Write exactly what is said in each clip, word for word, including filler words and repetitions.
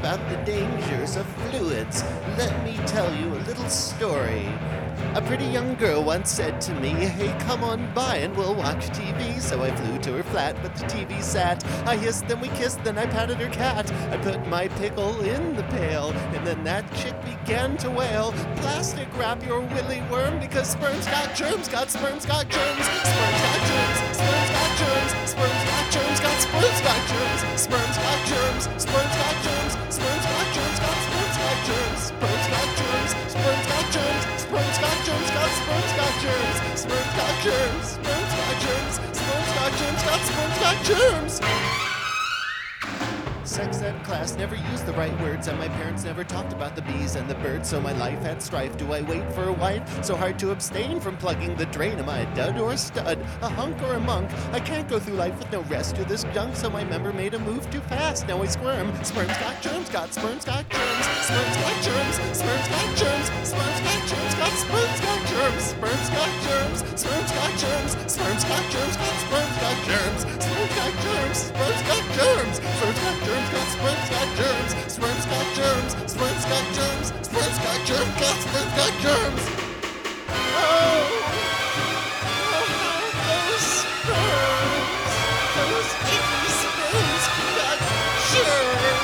about the dangers of fluids, let me tell you a little story. A pretty young girl once said to me, "Hey, come on by and we'll watch T V." So I flew to her flat, but the T V sat. I hissed, then we kissed, then I patted her cat. I put my pickle in the pail, and then that chick began to wail. "Plastic wrap your willy worm, because sperm's got germs, got sperm's got germs, sperm's got germs, sperm's got germs, sperm's got germs, got sperm's got germs, sperm's got germs, sperm's got germs, sperm's got germs, got sperm's got germs, sperm's got germs, sperm's got germs, sperm's got germs, got sperm's got germs, sperm's got germs, sperm's got germs, sperm's got germs, got sperm's got germs." Sex ed class never used the right words, and my parents never talked about the bees and the birds, so my life had strife. Do I wait for a wife? So hard to abstain from plugging the drain. Am I a dud or a stud, a hunk or a monk? I can't go through life with no rest to this junk, so my member made a move too fast. Now I squirm. Sperm's got germs, got sperm's got germs, sperm's got germs, sperm's got germs, sperm's got germs, got sperm's got germs, sperm's got germs, sperm's got germs, sperm's got germs, got sperm's got germs, sperm's got germs, sperm's got germs, sperm's got germs, got sperm's got germs, sperm's got germs, sperm's got germs, sperm's got germs, got sperm's got germs. Oh, oh, those sperms, those icky sperms got germs.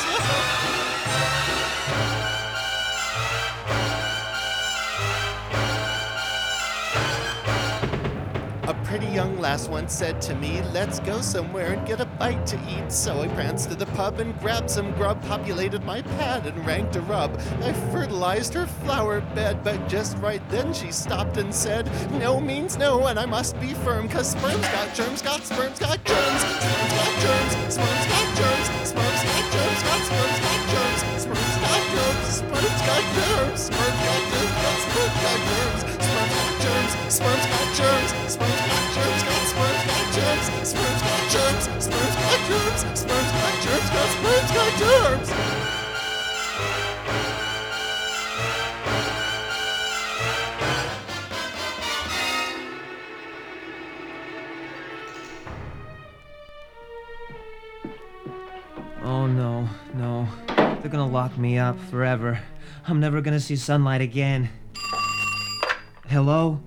A pretty young lass once said to me, "Let's go somewhere and get a bite to eat." So I pranced to the pub and grabbed some grub, populated my pad and ranked a rub. I fertilized her flower bed, but just right then she stopped and said, "No means no, and I must be firm, 'cause sperm's got germs, got sperm's got germs, sperm's got germs, sperm's got germs, sperm's got germs, got sperm's got germs, sperm's got germs, sperm's got germs, sperm's got germs, got sperm's got germs, sperm's got germs, sperm's got germs, sperm's got germs, got sperm's got germs, sperm's got germs, sperm's got germs, sperm's got germs, got sperm's got germs. Oh no, no. They're gonna lock me up forever. I'm never gonna see sunlight again. Hello?